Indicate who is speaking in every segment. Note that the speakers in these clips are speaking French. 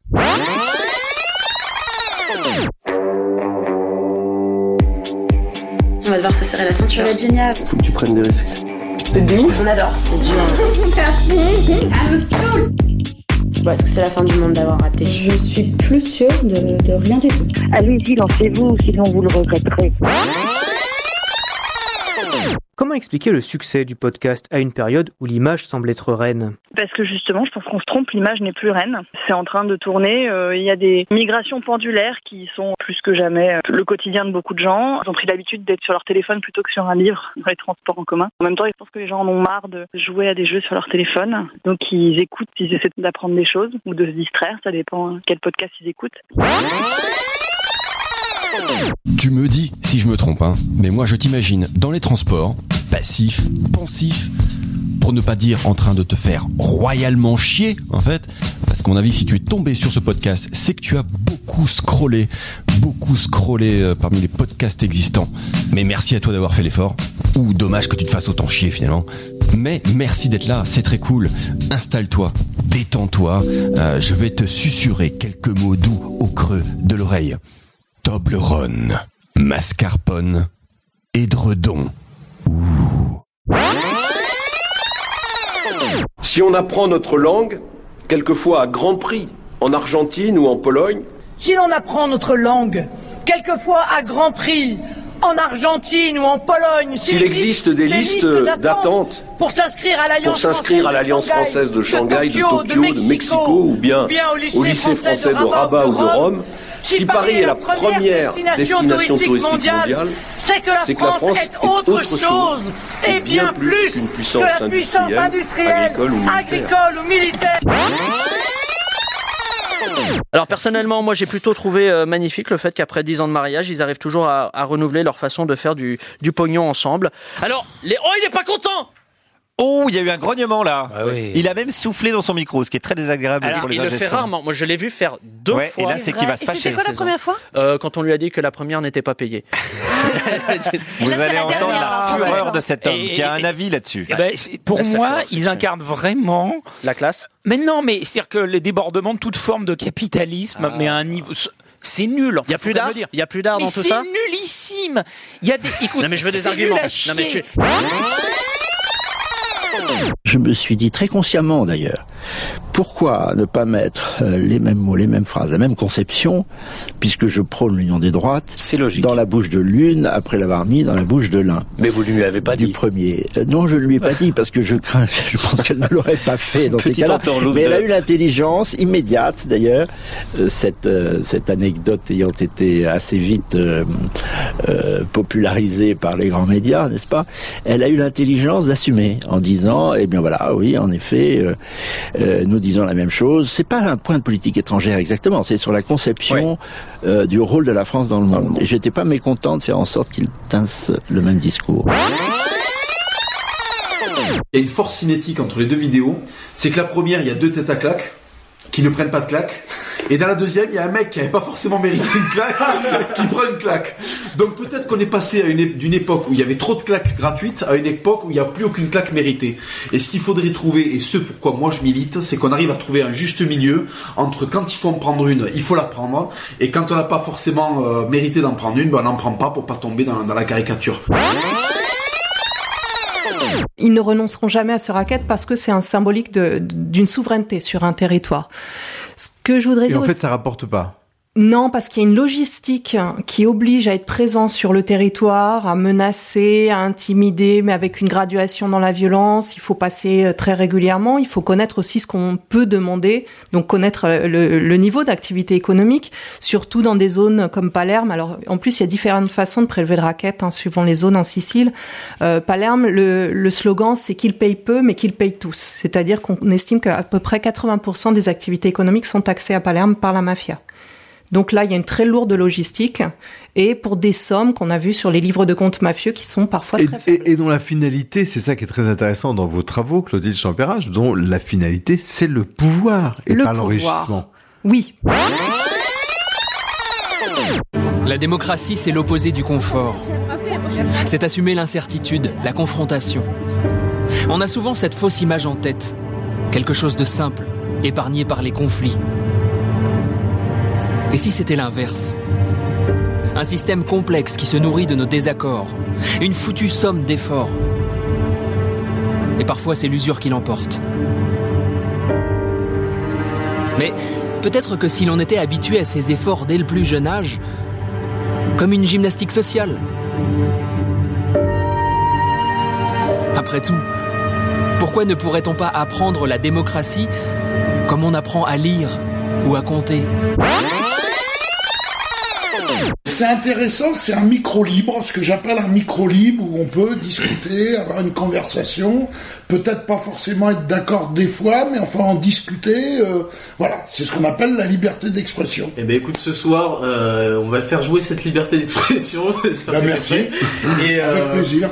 Speaker 1: On va devoir se serrer la ceinture.
Speaker 2: Ça va être génial.
Speaker 3: Faut que tu prennes des risques.
Speaker 1: C'est dur, on adore. C'est dur. Ça me saoule. Est-ce que c'est la fin du monde d'avoir raté?
Speaker 2: Je suis plus sûre de rien du tout.
Speaker 4: Allez-y, lancez-vous, sinon vous le regretterez.
Speaker 5: Comment expliquer le succès du podcast à une période où l'image semble être reine ?
Speaker 6: Parce que justement, je pense qu'on se trompe, l'image n'est plus reine. C'est en train de tourner, il y a des migrations pendulaires qui sont plus que jamais le quotidien de beaucoup de gens. Ils ont pris l'habitude d'être sur leur téléphone plutôt que sur un livre dans les transports en commun. En même temps, je pense que les gens en ont marre de jouer à des jeux sur leur téléphone. Donc ils écoutent, ils essaient d'apprendre des choses ou de se distraire, ça dépend quel podcast ils écoutent.
Speaker 7: Tu me dis si je me trompe, mais moi je t'imagine dans les transports, passif, pensif, pour ne pas dire en train de te faire royalement chier, en fait. Parce qu'à mon avis, si tu es tombé sur ce podcast, c'est que tu as beaucoup scrollé parmi les podcasts existants. Mais merci à toi d'avoir fait l'effort. Ou dommage que tu te fasses autant chier finalement. Mais merci d'être là, c'est très cool. Installe-toi, détends-toi. Je vais te susurrer quelques mots doux au creux de l'oreille. Toblerone, mascarpone, édredon. Ouh.
Speaker 3: Si on apprend notre langue, quelquefois à grand prix, en Argentine ou en Pologne.
Speaker 8: Si l'on apprend notre langue, quelquefois à grand prix, en Argentine ou en Pologne,
Speaker 3: s'il existe des listes d'attente
Speaker 8: pour s'inscrire à
Speaker 3: l'Alliance française de Shanghai, de Tokyo, de Mexico ou bien au lycée français de Rabat ou de Rome, si Paris est la première destination touristique mondiale,
Speaker 8: c'est que la France est autre chose et bien plus
Speaker 3: qu'une
Speaker 8: que la puissance industrielle, agricole ou militaire.
Speaker 9: Alors personnellement, moi j'ai plutôt trouvé magnifique le fait qu'après 10 ans de mariage, ils arrivent toujours à renouveler leur façon de faire du pognon ensemble. Alors, oh, il est pas content!
Speaker 10: Oh, il y a eu un grognement là.
Speaker 9: Ah oui.
Speaker 10: Il a même soufflé dans son micro, ce qui est très désagréable pour les
Speaker 9: il le fait rarement. Moi, je l'ai vu faire 2 fois.
Speaker 10: Et là, c'est qu'il va se fâcher.
Speaker 2: C'était quoi la première fois ?
Speaker 9: Quand on lui a dit que la première n'était pas payée.
Speaker 10: Vous allez entendre la fureur de cet homme qui a un avis là-dessus.
Speaker 11: Pour moi, ils incarnent vraiment
Speaker 9: la classe.
Speaker 11: Mais non, mais c'est-à-dire que les débordements de toute forme de capitalisme, mais à un niveau. C'est nul.
Speaker 9: Il y a plus d'art. Il y a plus d'art dans tout ça.
Speaker 11: C'est nullissime. Il y a des. Écoute,
Speaker 9: non mais je veux des arguments. Non mais tu.
Speaker 12: Je me suis dit très consciemment d'ailleurs, pourquoi ne pas mettre les mêmes mots, les mêmes phrases, la même conception, puisque je prône l'union des droites,
Speaker 5: c'est logique,
Speaker 12: dans la bouche de l'une, après l'avoir mis dans la bouche de l'un.
Speaker 5: Mais vous ne lui avez pas dit.
Speaker 12: Du premier. Non, je ne lui ai pas dit, parce que je pense qu'elle ne l'aurait pas fait dans ces cas-là. Mais elle a eu l'intelligence immédiate d'ailleurs, cette anecdote ayant été assez vite popularisée par les grands médias, n'est-ce pas? Elle a eu l'intelligence d'assumer, en disant, eh bien voilà, oui, en effet, nous disons la même chose. C'est pas un point de politique étrangère exactement, c'est sur la conception du rôle de la France dans le monde. Et j'étais pas mécontent de faire en sorte qu'ils tinssent le même discours.
Speaker 13: Il y a une force cinétique entre les deux vidéos, c'est que la première, il y a 2 têtes à claque qui ne prennent pas de claque. Et dans la deuxième, il y a un mec qui n'avait pas forcément mérité une claque, qui prend une claque. Donc peut-être qu'on est passé d'une époque où il y avait trop de claques gratuites à une époque où il n'y a plus aucune claque méritée. Et ce qu'il faudrait trouver, et ce pourquoi moi je milite, c'est qu'on arrive à trouver un juste milieu entre quand il faut en prendre une, il faut la prendre, et quand on n'a pas forcément mérité d'en prendre une, on n'en prend pas pour pas tomber dans la caricature.
Speaker 14: Ils ne renonceront jamais à ce racket parce que c'est un symbolique d'une souveraineté sur un territoire. Ce que je voudrais dire.
Speaker 15: Et en fait, ça rapporte pas.
Speaker 14: Non, parce qu'il y a une logistique qui oblige à être présent sur le territoire, à menacer, à intimider, mais avec une graduation dans la violence. Il faut passer très régulièrement. Il faut connaître aussi ce qu'on peut demander, donc connaître le niveau d'activité économique, surtout dans des zones comme Palerme. Alors, en plus, il y a différentes façons de prélever le racket, suivant les zones en Sicile. Palerme, le slogan, c'est qu'ils payent peu, mais qu'ils payent tous. C'est-à-dire qu'on estime qu'à peu près 80% des activités économiques sont taxées à Palerme par la mafia. Donc là, il y a une très lourde logistique et pour des sommes qu'on a vues sur les livres de comptes mafieux qui sont parfois très faibles.
Speaker 15: Et dont la finalité, c'est ça qui est très intéressant dans vos travaux, Clotilde Champérage, dont la finalité, c'est le pouvoir et pas l'enrichissement.
Speaker 14: Oui.
Speaker 16: La démocratie, c'est l'opposé du confort. C'est assumer l'incertitude, la confrontation. On a souvent cette fausse image en tête. Quelque chose de simple, épargné par les conflits. Et si c'était l'inverse ? Un système complexe qui se nourrit de nos désaccords, une foutue somme d'efforts. Et parfois c'est l'usure qui l'emporte. Mais peut-être que si l'on était habitué à ces efforts dès le plus jeune âge, comme une gymnastique sociale. Après tout, pourquoi ne pourrait-on pas apprendre la démocratie comme on apprend à lire ou à compter ?
Speaker 17: C'est intéressant, c'est un micro libre, ce que j'appelle un micro libre où on peut discuter, avoir une conversation, peut-être pas forcément être d'accord des fois, mais enfin en discuter, voilà, c'est ce qu'on appelle la liberté d'expression.
Speaker 18: Eh ben écoute, ce soir, on va faire jouer cette liberté d'expression.
Speaker 17: Merci, et avec plaisir.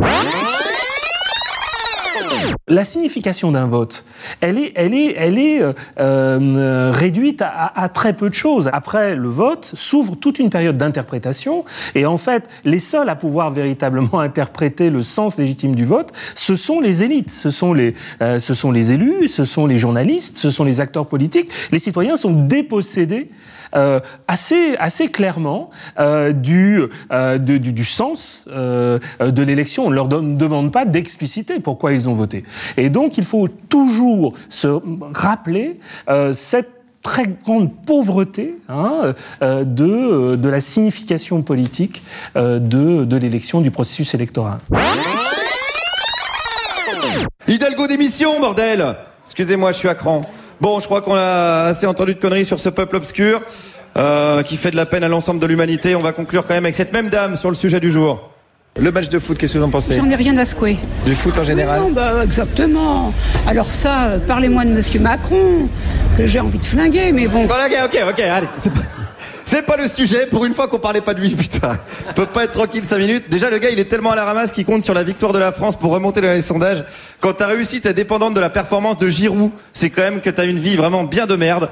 Speaker 19: La signification d'un vote, elle est réduite à très peu de choses. Après le vote, s'ouvre toute une période d'interprétation, et en fait, les seuls à pouvoir véritablement interpréter le sens légitime du vote, ce sont les élites, ce sont les élus, ce sont les journalistes, ce sont les acteurs politiques. Les citoyens sont dépossédés assez clairement du sens de l'élection. On ne leur demande pas d'expliciter pourquoi ils ont voté. Et donc, il faut toujours se rappeler cette très grande pauvreté de la signification politique de l'élection, du processus électoral.
Speaker 10: Hidalgo démission, bordel! Excusez-moi, je suis à cran. Bon, je crois qu'on a assez entendu de conneries sur ce peuple obscur qui fait de la peine à l'ensemble de l'humanité. On va conclure quand même avec cette même dame sur le sujet du jour. Le match de foot, qu'est-ce que vous en pensez ?
Speaker 20: J'en ai rien à secouer.
Speaker 10: Du foot en général ?
Speaker 20: Non, exactement. Alors ça, parlez-moi de Monsieur Macron, que j'ai envie de flinguer, mais bon...
Speaker 10: Ok, allez. C'est pas le sujet, pour une fois qu'on parlait pas de lui, putain. On peut pas être tranquille 5 minutes. Déjà, le gars, il est tellement à la ramasse qu'il compte sur la victoire de la France pour remonter dans les sondages. Quand ta réussite est dépendante de la performance de Giroud, c'est quand même que t'as une vie vraiment bien de merde.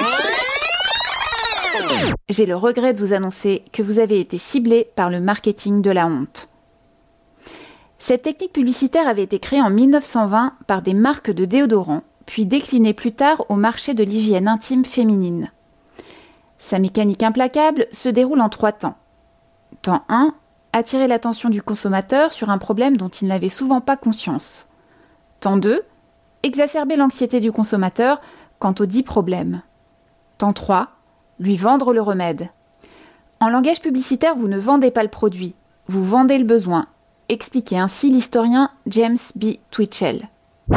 Speaker 21: J'ai le regret de vous annoncer que vous avez été ciblé par le marketing de la honte. Cette technique publicitaire avait été créée en 1920 par des marques de déodorants, puis déclinée plus tard au marché de l'hygiène intime féminine. Sa mécanique implacable se déroule en 3 temps. Temps 1, attirer l'attention du consommateur sur un problème dont il n'avait souvent pas conscience. Temps 2, exacerber l'anxiété du consommateur quant aux 10 problèmes. Temps 3, lui vendre le remède. En langage publicitaire, vous ne vendez pas le produit, vous vendez le besoin, expliquait ainsi l'historien James B. Twitchell.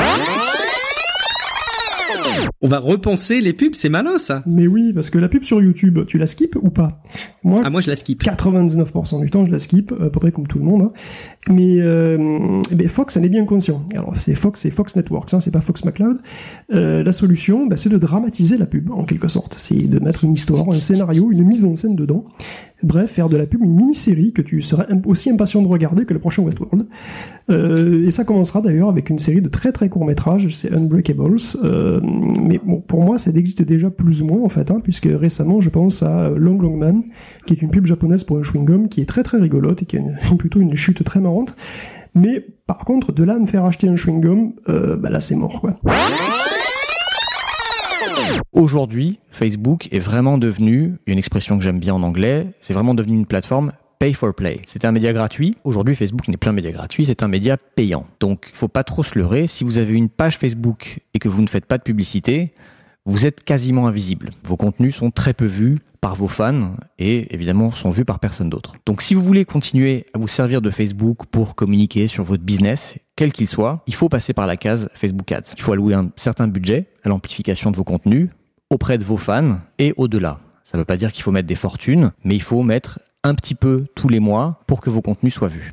Speaker 22: On va repenser les pubs, c'est malin ça.
Speaker 23: Mais oui, parce que la pub sur YouTube, tu la skippes ou pas ?
Speaker 22: Moi je la skip.
Speaker 23: 99% du temps, je la skip, à peu près comme tout le monde. Hein. Mais Fox en est bien conscient. Alors c'est Fox Networks, hein, c'est pas Fox McCloud. La solution, c'est de dramatiser la pub, en quelque sorte. C'est de mettre une histoire, un scénario, une mise en scène dedans. Bref, faire de la pub une mini-série que tu seras aussi impatient de regarder que le prochain Westworld. Et ça commencera d'ailleurs avec une série de très très courts métrages, c'est Unbreakables. Mais bon, pour moi, ça existe déjà plus ou moins en fait, hein, puisque récemment, je pense à Long Long Man, qui est une pub japonaise pour un chewing-gum qui est très très rigolote et qui a plutôt une chute très marrante. Mais par contre, de là à me faire acheter un chewing-gum, là c'est mort quoi.
Speaker 24: Aujourd'hui, Facebook est vraiment devenu, une expression que j'aime bien en anglais, c'est vraiment devenu une plateforme pay for play. C'était un média gratuit. Aujourd'hui, Facebook n'est plus un média gratuit, c'est un média payant. Donc, il faut pas trop se leurrer. Si vous avez une page Facebook et que vous ne faites pas de publicité, vous êtes quasiment invisible. Vos contenus sont très peu vus par vos fans et évidemment sont vus par personne d'autre. Donc si vous voulez continuer à vous servir de Facebook pour communiquer sur votre business, quel qu'il soit, il faut passer par la case Facebook Ads. Il faut allouer un certain budget à l'amplification de vos contenus auprès de vos fans et au-delà. Ça ne veut pas dire qu'il faut mettre des fortunes, mais il faut mettre un petit peu tous les mois pour que vos contenus soient vus.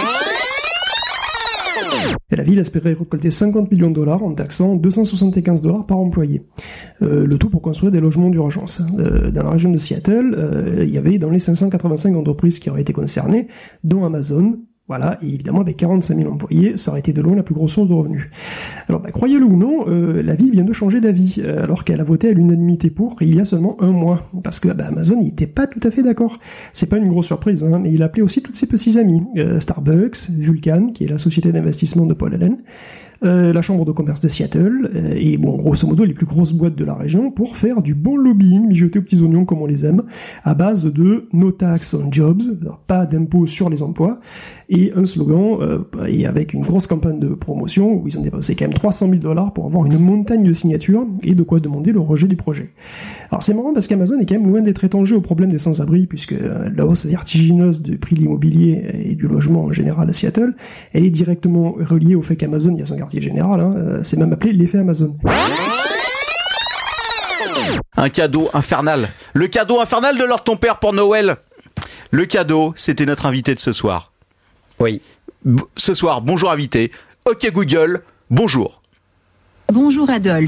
Speaker 23: Et la ville espérait récolter 50 millions de dollars en taxant 275 $ par employé. Le tout pour construire des logements d'urgence. Dans la région de Seattle, il y avait dans les 585 entreprises qui auraient été concernées, dont Amazon. Voilà, et évidemment avec 45 000 employés, ça aurait été de loin la plus grosse source de revenus. Alors, croyez-le ou non, la ville vient de changer d'avis, alors qu'elle a voté à l'unanimité pour il y a seulement un mois. Parce que Amazon, il était pas tout à fait d'accord. C'est pas une grosse surprise, hein, mais il appelait aussi tous ses petits amis. Starbucks, Vulcan, qui est la société d'investissement de Paul Allen, la chambre de commerce de Seattle, et bon, grosso modo, les plus grosses boîtes de la région pour faire du bon lobbying, mijoté aux petits oignons comme on les aime, à base de no tax on jobs, pas d'impôts sur les emplois, et un slogan, et avec une grosse campagne de promotion où ils ont dépensé quand même $300,000 pour avoir une montagne de signatures et de quoi demander le rejet du projet. Alors c'est marrant parce qu'Amazon est quand même loin d'être étranger au problème des sans-abri, puisque la hausse vertigineuse du prix de l'immobilier et du logement en général à Seattle, elle est directement reliée au fait qu'Amazon, il y a son quartier général, hein, c'est même appelé l'effet Amazon.
Speaker 1: Un cadeau infernal. Le cadeau infernal de Lord ton père pour Noël. Le cadeau, c'était notre invité de ce soir.
Speaker 4: Oui.
Speaker 1: Ce soir, bonjour invité. Ok Google, bonjour.
Speaker 6: Bonjour Adolphe.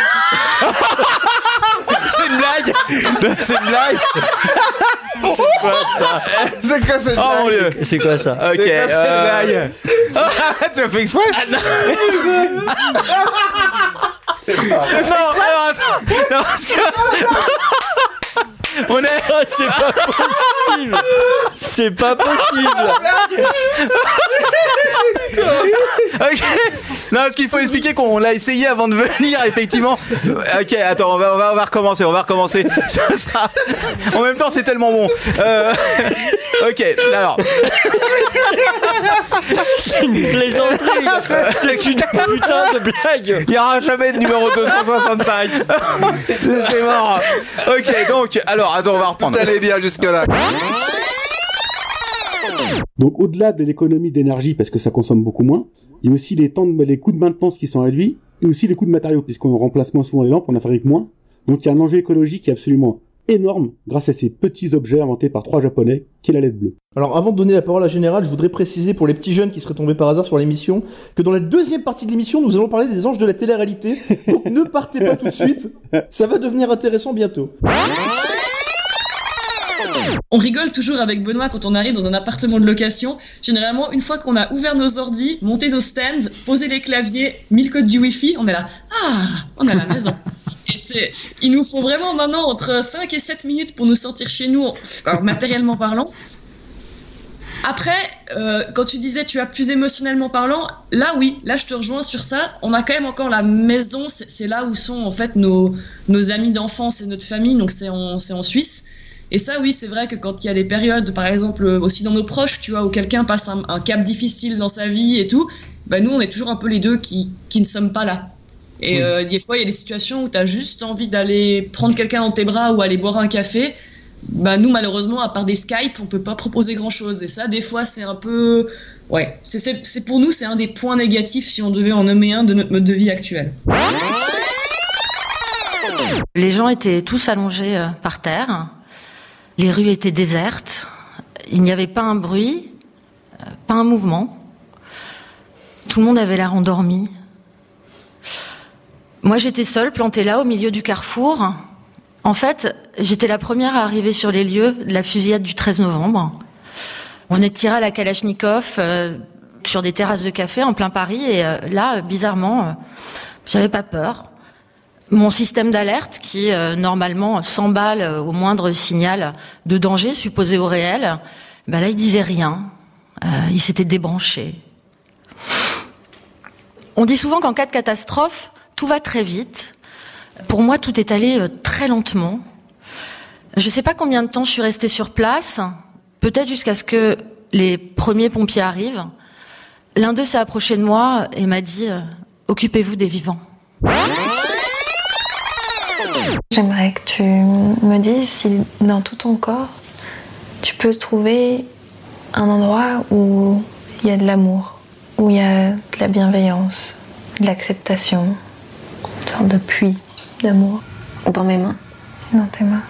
Speaker 1: C'est une blague. C'est une blague.
Speaker 4: C'est quoi ça?
Speaker 1: C'est quoi cette blague?
Speaker 4: Oh mon Dieu. C'est quoi ça?
Speaker 1: Ok.
Speaker 4: C'est quoi cette blague?
Speaker 1: Tu as fait exprès? C'est fort. Alors attends. Non, parce que... On est...
Speaker 4: Oh, c'est pas possible. C'est pas possible.
Speaker 1: Ok. Non, parce qu'il faut expliquer qu'on l'a essayé avant de venir, effectivement. Ok, attends, on va recommencer. Ce sera... En même temps, c'est tellement bon. Ok, alors.
Speaker 4: C'est une plaisanterie. C'est une putain de blague.
Speaker 1: Il n'y aura jamais de numéro 265. C'est mort. Ok, donc, alors, attends, on va reprendre.
Speaker 7: Tout allait bien jusque-là.
Speaker 25: Donc au-delà de l'économie d'énergie, parce que ça consomme beaucoup moins, il y a aussi les coûts de maintenance qui sont réduits, et aussi les coûts de matériaux, puisqu'on remplace moins souvent les lampes, on en fabrique moins. Donc il y a un enjeu écologique qui est absolument énorme grâce à ces petits objets inventés par 3 Japonais, qui est la LED bleue.
Speaker 26: Alors avant de donner la parole à Général, je voudrais préciser pour les petits jeunes qui seraient tombés par hasard sur l'émission, que dans la deuxième partie de l'émission, nous allons parler des anges de la télé-réalité, donc ne partez pas tout de suite, ça va devenir intéressant bientôt.
Speaker 27: On rigole toujours avec Benoît quand on arrive dans un appartement de location. Généralement, une fois qu'on a ouvert nos ordis, monté nos stands, posé les claviers, mis le code du Wi-Fi, on est là. Ah, on est à la maison. Et il nous faut vraiment maintenant entre 5 et 7 minutes pour nous sentir chez nous, alors, matériellement parlant. Après, quand tu disais tu as plus émotionnellement parlant, là oui, là je te rejoins sur ça. On a quand même encore la maison, c'est là où sont en fait nos amis d'enfance et notre famille, donc c'est en Suisse. Et ça, oui, c'est vrai que quand il y a des périodes, par exemple, aussi dans nos proches, tu vois, où quelqu'un passe un cap difficile dans sa vie et tout, bah nous, on est toujours un peu les deux qui ne sommes pas là. Et des fois, il y a des situations où tu as juste envie d'aller prendre quelqu'un dans tes bras ou aller boire un café. Bah nous, malheureusement, à part des Skype, on peut pas proposer grand-chose. Et ça, des fois, c'est un peu... Ouais, c'est pour nous, c'est un des points négatifs si on devait en nommer un de notre mode de vie actuel.
Speaker 28: Les gens étaient tous allongés par terre. Les rues étaient désertes, il n'y avait pas un bruit, pas un mouvement. Tout le monde avait l'air endormi. Moi, j'étais seule, plantée là, au milieu du carrefour. En fait, j'étais la première à arriver sur les lieux de la fusillade du 13 novembre. On venait de tirer à la Kalachnikov sur des terrasses de café en plein Paris. Et là, bizarrement, j'avais pas peur. Mon système d'alerte, qui normalement s'emballe au moindre signal de danger supposé au réel, ben là il disait rien. Il s'était débranché. On dit souvent qu'en cas de catastrophe, tout va très vite. Pour moi, tout est allé très lentement. Je ne sais pas combien de temps je suis restée sur place, peut-être jusqu'à ce que les premiers pompiers arrivent. L'un d'eux s'est approché de moi et m'a dit « Occupez-vous des vivants ».
Speaker 29: J'aimerais que tu me dises si dans tout ton corps, tu peux trouver un endroit où il y a de l'amour, où il y a de la bienveillance, de l'acceptation, une sorte de puits d'amour. Dans mes mains. Dans tes mains.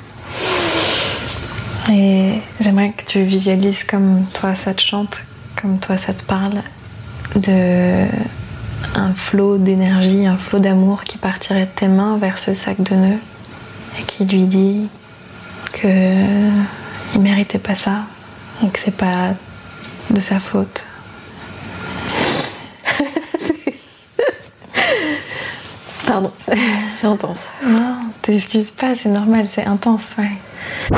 Speaker 29: Et j'aimerais que tu visualises comme toi ça te chante, comme toi ça te parle, un flot d'énergie, un flot d'amour qui partirait de tes mains vers ce sac de nœuds et qui lui dit qu'il méritait pas ça et que c'est pas de sa faute. Pardon, c'est intense. Non, t'excuses pas, c'est normal, c'est intense, ouais.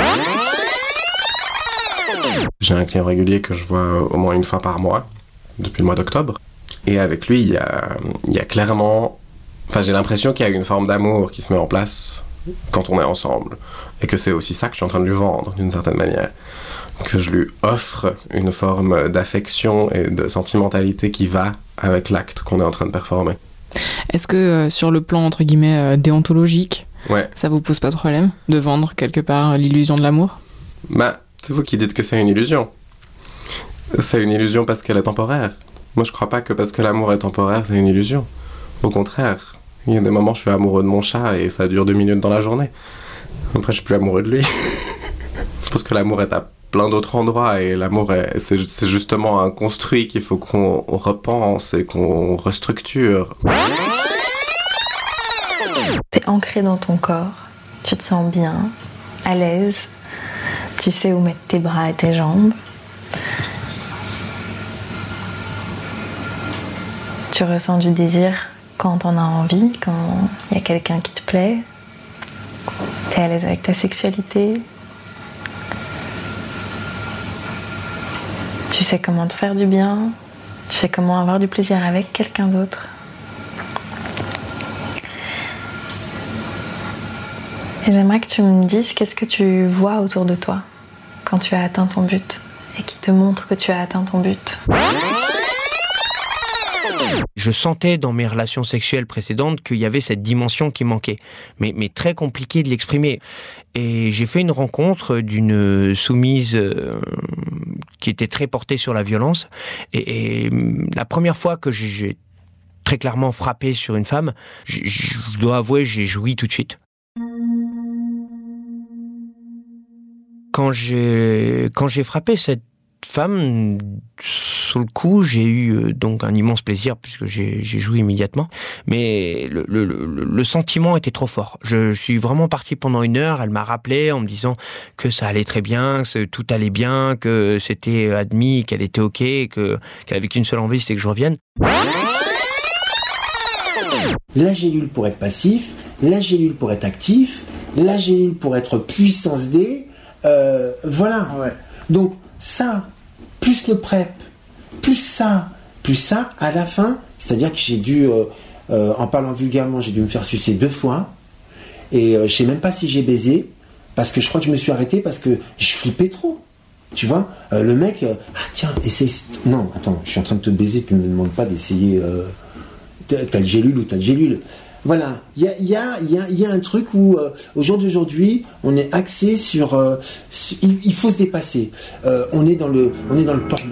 Speaker 30: J'ai un client régulier que je vois au moins une fois par mois, depuis le mois d'octobre.
Speaker 2: Et avec lui, il y a clairement... Enfin, j'ai l'impression qu'il y a une forme d'amour qui se met en place quand on est ensemble. Et que c'est aussi ça que je suis en train de lui vendre, d'une certaine manière. Que je lui offre une forme d'affection et de sentimentalité qui va avec l'acte qu'on est en train de performer.
Speaker 3: Est-ce que sur le plan, entre guillemets, déontologique,
Speaker 2: ouais.
Speaker 3: Ça vous pose pas de problème de vendre quelque part l'illusion de l'amour ?
Speaker 2: Bah, c'est vous qui dites que c'est une illusion. C'est une illusion parce qu'elle est temporaire. Moi, je crois pas que parce que l'amour est temporaire, c'est une illusion. Au contraire, il y a des moments où je suis amoureux de mon chat et ça dure 2 minutes dans la journée. Après, je suis plus amoureux de lui. Je pense que l'amour est à plein d'autres endroits et l'amour, c'est justement un construit qu'il faut qu'on repense et qu'on restructure.
Speaker 29: T'es ancré dans ton corps, tu te sens bien, à l'aise, tu sais où mettre tes bras et tes jambes. Tu ressens du désir quand t'en as envie, quand il y a quelqu'un qui te plaît. T'es à l'aise avec ta sexualité. Tu sais comment te faire du bien. Tu sais comment avoir du plaisir avec quelqu'un d'autre. Et j'aimerais que tu me dises qu'est-ce que tu vois autour de toi quand tu as atteint ton but et qui te montre que tu as atteint ton but.
Speaker 5: Je sentais dans mes relations sexuelles précédentes qu'il y avait cette dimension qui manquait, mais très compliqué de l'exprimer. Et j'ai fait une rencontre d'une soumise qui était très portée sur la violence. Et la première fois que j'ai très clairement frappé sur une femme, je dois avouer, j'ai joui tout de suite. Quand j'ai frappé cette femme, sur le coup, j'ai eu donc un immense plaisir puisque j'ai joui immédiatement. Mais le sentiment était trop fort. Je suis vraiment parti pendant 1 heure. Elle m'a rappelé en me disant que ça allait très bien, que tout allait bien, que c'était admis, qu'elle était ok, qu'elle avait qu'une seule envie, c'était que je revienne.
Speaker 7: La gélule pour être passif, la gélule pour être actif, la gélule pour être puissance D. Voilà. Ouais. Donc ça, plus le PrEP, plus ça, à la fin, c'est-à-dire que j'ai dû, en parlant vulgairement, j'ai dû me faire sucer 2 fois, et je sais même pas si j'ai baisé, parce que je crois que je me suis arrêté parce que je flippais trop. Tu vois, le mec, tiens, essaye. Non, attends, je suis en train de te baiser, tu ne me demandes pas d'essayer telle gélule ou telle gélule. Voilà, il y a un truc où, au jour d'aujourd'hui, on est axé sur... il faut se dépasser. On est dans le porno.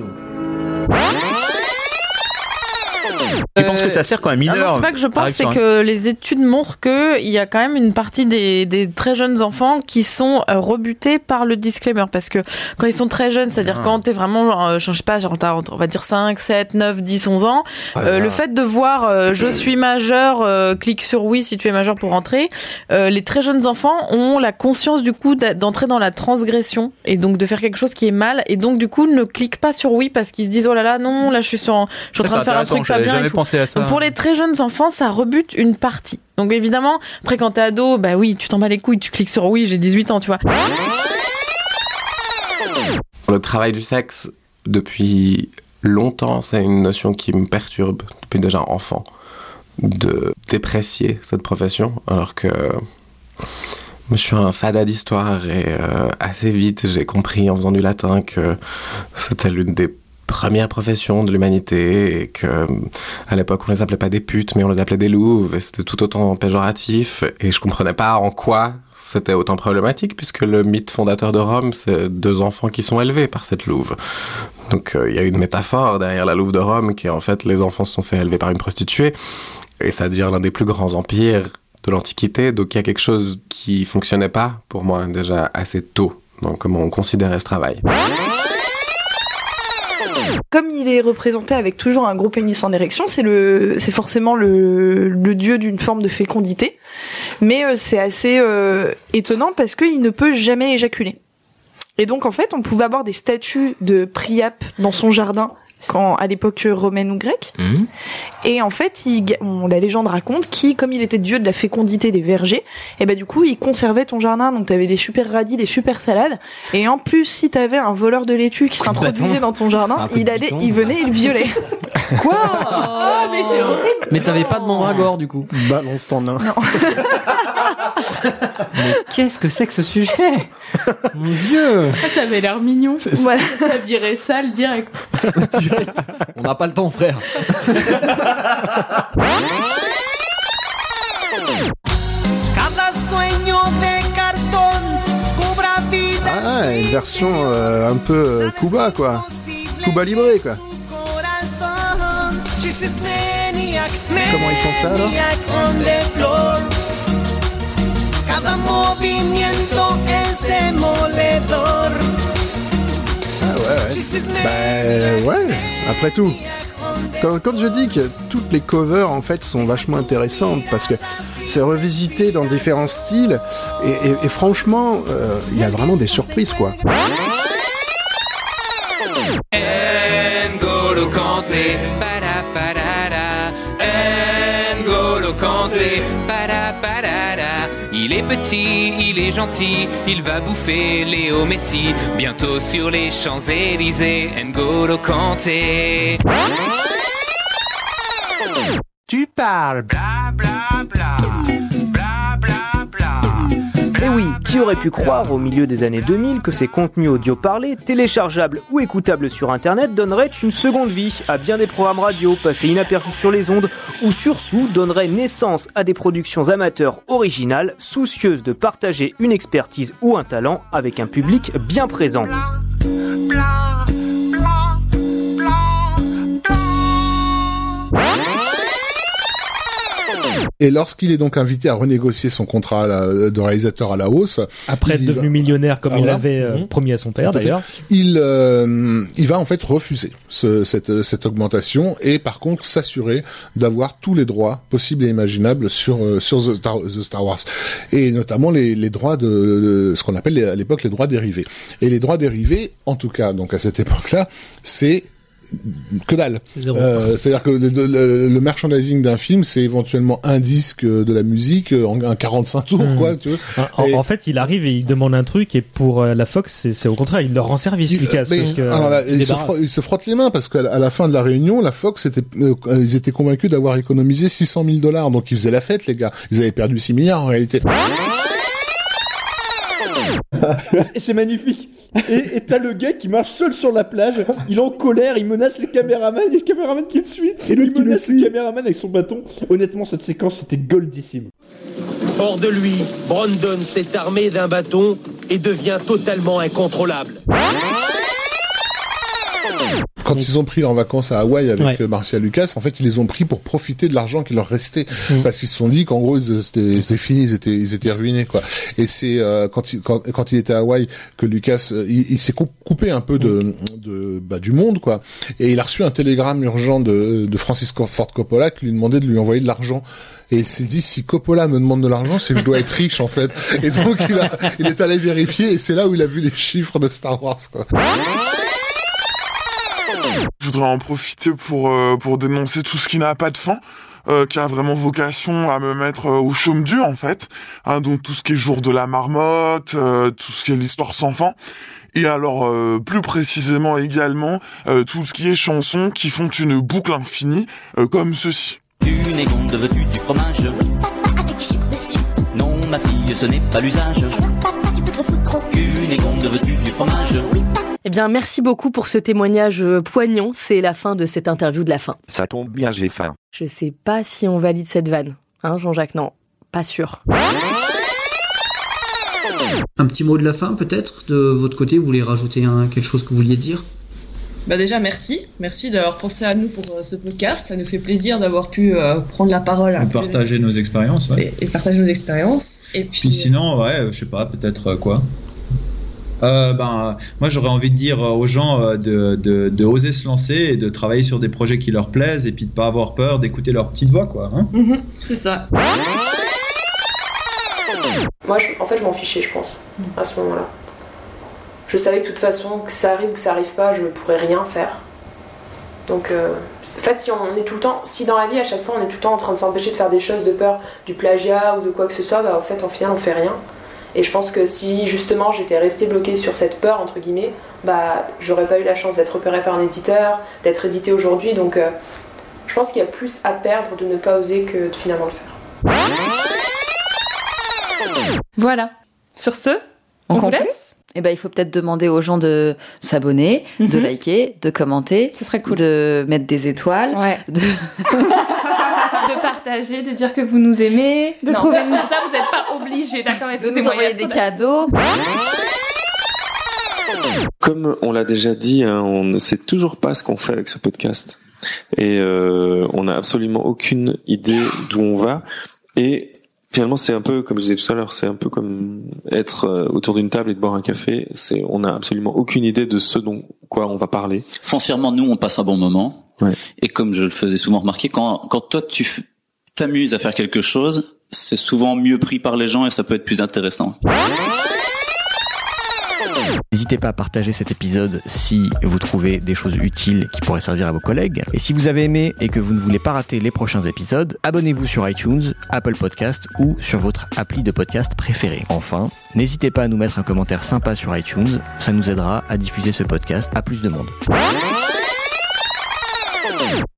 Speaker 1: Tu penses que ça sert quand un mineur?
Speaker 8: Non, c'est pas que je pense, c'est que les études montrent qu'il y a quand même une partie des très jeunes enfants qui sont rebutés par le disclaimer. Parce que quand ils sont très jeunes, c'est-à-dire quand t'es vraiment, je sais pas, genre on va dire 5, 7, 9, 10, 11 ans, le fait de voir je suis majeur, clique sur oui si tu es majeur pour rentrer, les très jeunes enfants ont la conscience du coup d'entrer dans la transgression et donc de faire quelque chose qui est mal et donc du coup ne cliquent pas sur oui parce qu'ils se disent oh là là non, là je suis en train de faire un truc pas bien. À ça. Donc pour les très jeunes enfants, ça rebute une partie. Donc évidemment, après quand t'es ado, bah oui, tu t'en bats les couilles, tu cliques sur oui, j'ai 18 ans, tu vois.
Speaker 2: Le travail du sexe, depuis longtemps, c'est une notion qui me perturbe, depuis déjà enfant, de déprécier cette profession, alors que je suis un fada d'histoire et assez vite j'ai compris en faisant du latin que c'était l'une des première profession de l'humanité et que à l'époque on les appelait pas des putes mais on les appelait des louves et c'était tout autant péjoratif et je comprenais pas en quoi c'était autant problématique puisque le mythe fondateur de Rome c'est 2 enfants qui sont élevés par cette louve donc il y a une métaphore derrière la louve de Rome qui est en fait les enfants se sont fait élever par une prostituée et ça devient l'un des plus grands empires de l'Antiquité donc il y a quelque chose qui fonctionnait pas pour moi déjà assez tôt dans comment on considérait ce travail.
Speaker 9: Comme il est représenté avec toujours un gros pénis en érection, c'est forcément le dieu d'une forme de fécondité, mais c'est assez étonnant parce qu'il ne peut jamais éjaculer. Et donc en fait, on pouvait avoir des statues de Priape dans son jardin à l'époque romaine ou grecque. Et en fait, la légende raconte comme il était dieu de la fécondité des vergers, et du coup, il conservait ton jardin, donc t'avais des super radis, des super salades, et en plus, si t'avais un voleur de laitue qui s'introduisait dans ton jardin, il venait et le violait.
Speaker 4: Quoi?
Speaker 8: Oh, mais c'est horrible.
Speaker 4: Mais t'avais pas de mandragore du coup.
Speaker 26: Balance ton nain.
Speaker 4: Mais qu'est-ce que c'est que ce sujet? Mon Dieu.
Speaker 8: Ah, ça avait l'air mignon.
Speaker 4: Voilà.
Speaker 8: Ça virait sale direct.
Speaker 4: Direct. On n'a pas le temps, frère.
Speaker 11: Ah, une version un peu Cuba, quoi. Cuba Libre, quoi. Comment ils font ça, alors? Ah ouais. Bah ouais, après tout. Quand je dis que toutes les covers en fait sont vachement intéressantes parce que c'est revisité dans différents styles et franchement il y a vraiment des surprises quoi.
Speaker 12: N'Golo Kanté, N'Golo Kanté, il est petit, il est gentil, il va bouffer Léo Messi, bientôt sur les Champs-Élysées, N'Golo Kanté.
Speaker 13: Tu parles. Bla bla bla. Bla bla bla.
Speaker 14: Et oui, qui aurait pu croire au milieu des années 2000 que ces contenus audio parlés, téléchargeables ou écoutables sur internet donneraient une seconde vie à bien des programmes radio passés inaperçus sur les ondes ou surtout donneraient naissance à des productions amateurs originales soucieuses de partager une expertise ou un talent avec un public bien présent.
Speaker 11: Et lorsqu'il est donc invité à renégocier son contrat de réalisateur à la hausse,
Speaker 26: après être devenu millionnaire comme il l'avait promis à son père d'ailleurs,
Speaker 11: il va en fait refuser cette augmentation et par contre s'assurer d'avoir tous les droits possibles et imaginables sur The Star Wars et notamment les droits de ce qu'on appelle à l'époque les droits dérivés. Et les droits dérivés, en tout cas donc à cette époque-là, c'est que dalle. C'est-à-dire que le merchandising d'un film, c'est éventuellement un disque de la musique, un 45 tours, quoi. Tu vois.
Speaker 26: En fait, il arrive et il demande un truc, et pour la Fox, c'est au contraire, il leur rend service, Lucas. Parce que,
Speaker 11: alors là, il se frotte les mains, parce qu'à la fin de la réunion, la Fox ils étaient convaincus d'avoir économisé $600,000. Donc ils faisaient la fête, les gars. Ils avaient perdu 6 milliards en réalité.
Speaker 26: Et c'est magnifique. Et t'as le gars qui marche seul sur la plage, il est en colère, il menace les caméramans, il y a le caméraman qui le suit, et il menace le caméraman avec son bâton. Honnêtement, cette séquence, c'était goldissime.
Speaker 15: Hors de lui, Brandon s'est armé d'un bâton et devient totalement incontrôlable.
Speaker 11: Quand ils ont pris en vacances à Hawaï avec Marcia Lucas, en fait, ils les ont pris pour profiter de l'argent qui leur restait, parce qu'ils se sont dit qu'en gros, c'était fini, ils étaient ruinés, quoi. Et c'est quand il était à Hawaï que Lucas, il s'est coupé un peu du monde, quoi. Et il a reçu un télégramme urgent de Francis Ford Coppola qui lui demandait de lui envoyer de l'argent. Et il s'est dit, si Coppola me demande de l'argent, c'est que je dois être riche, en fait. Et donc, il est allé vérifier, et c'est là où il a vu les chiffres de Star Wars, quoi.
Speaker 16: Je voudrais en profiter pour dénoncer tout ce qui n'a pas de fin, qui a vraiment vocation à me mettre au chaume dur en fait. Donc tout ce qui est jour de la marmotte, tout ce qui est l'histoire sans fin. Et alors plus précisément également tout ce qui est chansons qui font une boucle infinie, comme ceci.
Speaker 17: Une égonde veux-tu du fromage? Avec du sucre dessus. Non ma fille, ce n'est pas l'usage. Une égonde veux-tu du fromage?
Speaker 18: Eh bien, merci beaucoup pour ce témoignage poignant. C'est la fin de cette interview de la fin.
Speaker 19: Ça tombe bien, j'ai faim.
Speaker 18: Je sais pas si on valide cette vanne. Hein, Jean-Jacques? Non, pas sûr.
Speaker 30: Un petit mot de la fin, peut-être, de votre côté? Vous voulez rajouter quelque chose que vous vouliez dire?
Speaker 27: Bah déjà, merci d'avoir pensé à nous pour ce podcast. Ça nous fait plaisir d'avoir pu prendre la parole.
Speaker 31: Et partager nos expériences. Ouais.
Speaker 27: Et partager nos expériences. Et puis
Speaker 31: sinon, je sais pas, peut-être quoi. Moi j'aurais envie de dire aux gens de oser se lancer et de travailler sur des projets qui leur plaisent et puis de pas avoir peur d'écouter leur petite voix, quoi. Hein.
Speaker 27: C'est ça.
Speaker 32: Moi je m'en fichais, je pense, à ce moment-là. Je savais que de toute façon, que ça arrive ou que ça arrive pas, je ne pourrais rien faire. Donc en fait, si dans la vie à chaque fois on est tout le temps en train de s'empêcher de faire des choses de peur du plagiat ou de quoi que ce soit, en fait au final on fait rien. Et je pense que si justement j'étais restée bloquée sur cette peur, entre guillemets, j'aurais pas eu la chance d'être repérée par un éditeur, d'être éditée aujourd'hui. Donc Je pense qu'il y a plus à perdre de ne pas oser que de finalement le faire.
Speaker 3: Voilà. Sur ce, on vous
Speaker 6: conclut
Speaker 3: laisse.
Speaker 6: Eh ben, il faut peut-être demander aux gens de s'abonner, de liker, de commenter.
Speaker 3: Ce serait cool.
Speaker 6: De mettre des étoiles.
Speaker 3: Ouais. De partager, de dire que vous nous aimez. De trouver une... Ça, vous n'êtes pas obligés, d'accord?
Speaker 6: De nous envoyer des cadeaux.
Speaker 2: Comme on l'a déjà dit, hein, on ne sait toujours pas ce qu'on fait avec ce podcast. Et on n'a absolument aucune idée d'où on va. Et finalement, c'est un peu, comme je disais tout à l'heure, c'est un peu comme être autour d'une table et de boire un café. On n'a absolument aucune idée de ce dont quoi on va parler.
Speaker 17: Foncièrement, nous, on passe un bon moment.
Speaker 2: Ouais.
Speaker 17: Et comme je le faisais souvent remarquer, quand toi, tu t'amuses à faire quelque chose, c'est souvent mieux pris par les gens et ça peut être plus intéressant.
Speaker 5: N'hésitez pas à partager cet épisode si vous trouvez des choses utiles qui pourraient servir à vos collègues. Et si vous avez aimé et que vous ne voulez pas rater les prochains épisodes, abonnez-vous sur iTunes, Apple Podcast ou sur votre appli de podcast préférée. Enfin, n'hésitez pas à nous mettre un commentaire sympa sur iTunes, ça nous aidera à diffuser ce podcast à plus de monde.